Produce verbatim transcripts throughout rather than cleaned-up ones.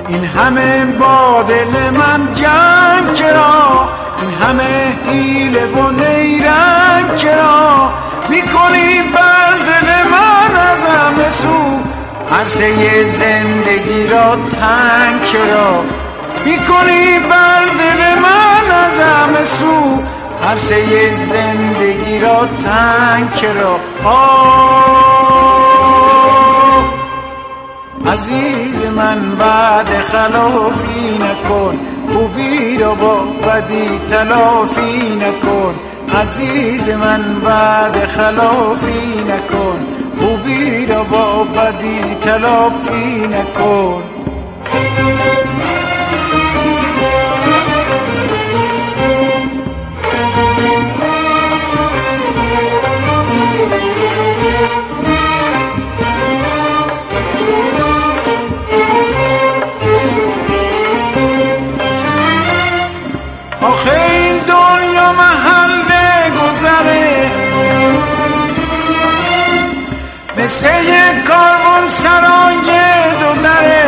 این همه با دل من جنگ چرا؟ این همه حیله و نیرنگ چرا؟ میکنی بر دل من از همه سو عرصه زندگی را تنگ چرا؟ میکنی بر دل من از همه سو عرصه زندگی را تنگ چرا؟ آه عزیز من بعد خلافی نکن، خوبی را با بدی تلافی نکن. عزیز من بعد خلافی نکن، خوبی را با بدی تلافی نکن. آخه این دنیا محل گذره، مثل یک کاروان سرای دو دره.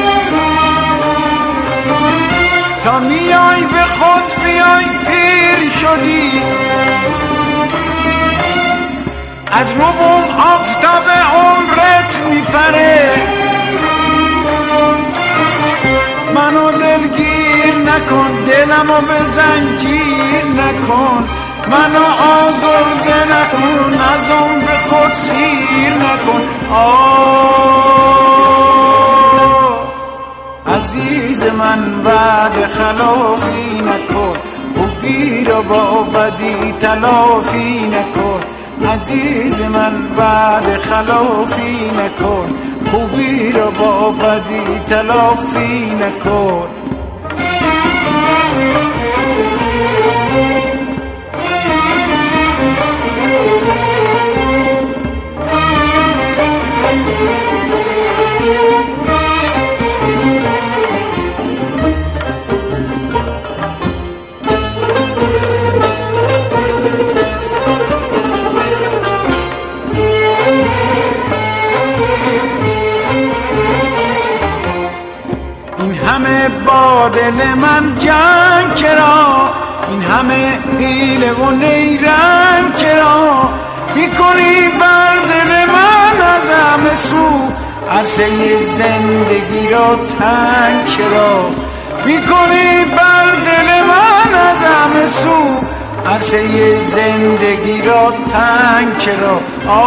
تا میای به خود بیای پیر شدی، از رو بوم آفتاب عمرت میپره. منو دلگیر نکن، دلمو به زنجیر نکن. منو آزرده نکن، از اون به خود سیر نکن. آه عزیز من بعد خلافی نکن، خوبی را با بدی تلافی نکن. عزیز من بعد خلافی نکن، خوبی را با بدی تلافی نکن. همه با دل من جنگ چرا؟ این همه حیله و نیرنگ چرا؟ میکنی بر دل من از همه سو عرصه زندگی را تنگ چرا؟ میکنی بر دل من از همه سو عرصه زندگی را تنگ چرا؟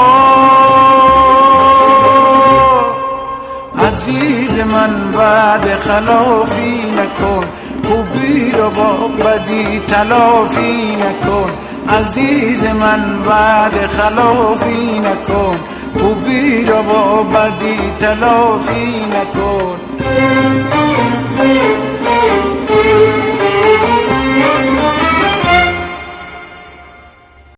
آه عزیز من بعد خلافی نکن، خوبی را با بدی تلافی نکن. عزیز من بعد خلافی نکن، خوبی را با بدی تلافی نکن.